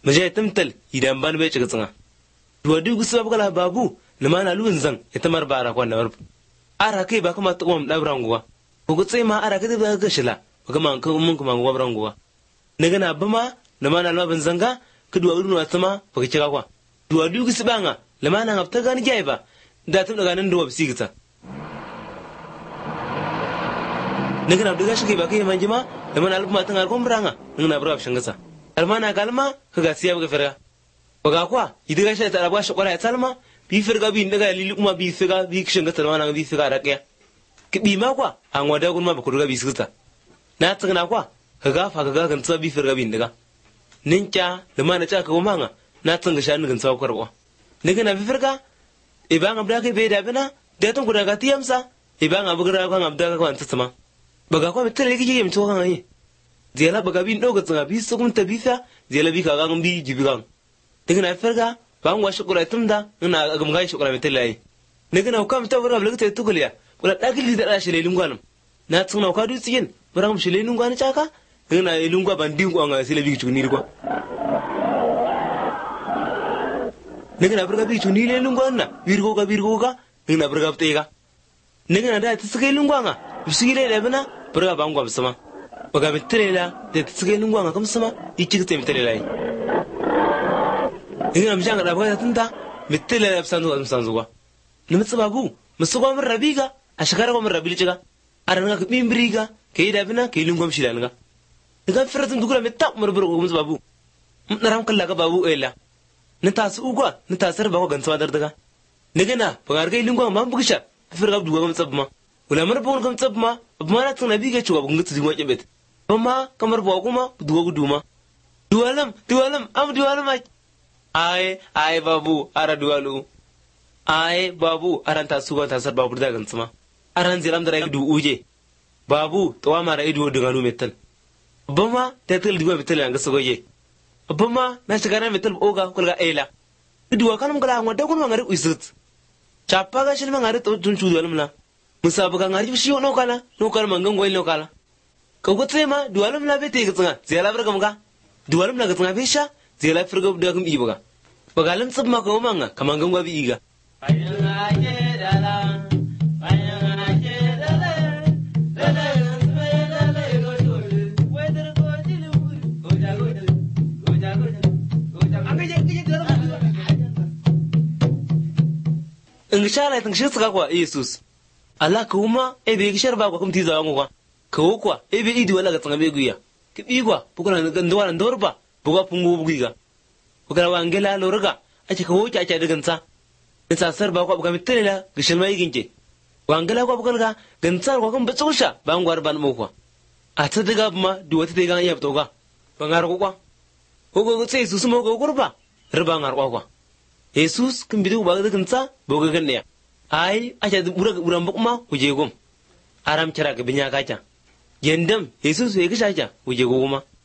maje tamtal idan ban bai ciga tsanga duwa du gusa bugala babu limana luwin zan itamar bara kwan da ara kai ba kuma tuwam dabran guwa ko gutsai ma ara kai ba ga shila ba man kan mun kuma guwa bran guwa naga na bama limana ban zanga ka duwa uru na tama ba ka kira kwa duwa du gusa banga limana ngafta gani jai ba da tun daga nan da wabsi gita naga na duga shi kai ba kai manjima limana alfuma tan alkom branga ngana bra option gasa almana kalma kaga siya ga ferga baga kwa idiga shi ta rabwa shi kwara ya salma bi ferga bi ndaga lili kuma bi ferga bi kishin ga talwana bi ferga da kaya ki bi ma kwa an wada gun ma ba ku duga bi sita na tsana kwa kaga fa kaga kan tsa bi ferga bi ndaga ninka da ma na ta ka goma na tsanga shan gan tsa kwarwa naga na bi ferga e ba ngabda ke be da bina da tun kudaga tiyamsa e ba ngabgra kan abda ka kan tsama baga kwa mitale ki yem to kan yi zela baga bi ndo ga tsanga bi su kun ta bi fa zela bi ka ga bi jibi kan daga na ferga ba ngwa shukura tumda ina ga mga shukura mitale naga na kam ta wura bulata tukuliya wala dagili da shi lelin gwanam na tsuna ka du tsiyin buram shi lelin gwana chaka daga na lelin gwa bandin ko anga sele bi chuni ko naga na burga bi chuni lelin gwana birgo ga daga na burga tega naga na da tsikai lungwanga bisile da bana burga ba ngwa sama baga mitale la da tsikai lungwanga kam sama iki ta mitale lai ina mjanga da baga tunda mitale da sanzu gwa ni mutsababu musugo mun rabiga a shakara ko mun rabili ciga aranga ka bimbriga kai da bina kai lungwam shi dalanga daga firatun dugula mitta mun burgo mutsababu mun ram kalla ga babu ela ni tasu ugwa ni tasar ba ko gantawa dardaga nigana bagar kai lungwam ma bugisha firga duga mutsabma wala mar bon kam tsabma na tun nabiga ciwa bunga tsiwa kebet amma kamar ba kuma duga duma duwalam am duwalam ai babu ara duwalu ai babu aranta suwa tasar babu da gantsuma aran ziram da rai du uje babu tawa mara ido daga nu metal bama tatal duwa metal an gaso goje bama na shiga na metal oga kulga ela duwa kanum kala ngwa da kun ngari uisut chapa ga shilma ngari to tun chu duwalam musabu ga ngari shi no kala mangan goyi no kala ka gutse ma duwalam la bete ga tsanga zela barga muga duwalam la ga tsanga bisha zela firga da kum ibuga bagalan tsabma ka manga kaman gangwa bi iga inshallah tan shi tsaka kwa Jesus Allah kuma ebe gishar ba kwa kumti zawa kwa kawo kwa ebe idi wala ga tsanga be guya kibi kwa bukuna ndawara ndorba bugwa pungu bugiga bugara wangela lorga ace kawo ki ace dagansa nta sar ba kwa buga mitela gishal mai ginke wangela kwa buga gantsar kwa kan batsosha ba ngwar ban mo kwa a ta daga ma duwata daga ya fito ga bangar kwa ko sai su mo go gurba riba ngar kwa Jesus kin bidu ba ga gansa boga ganne ai ace buran bukma kuje gom aram kira ga binya kaca yandam Jesus ya kisha kuje goma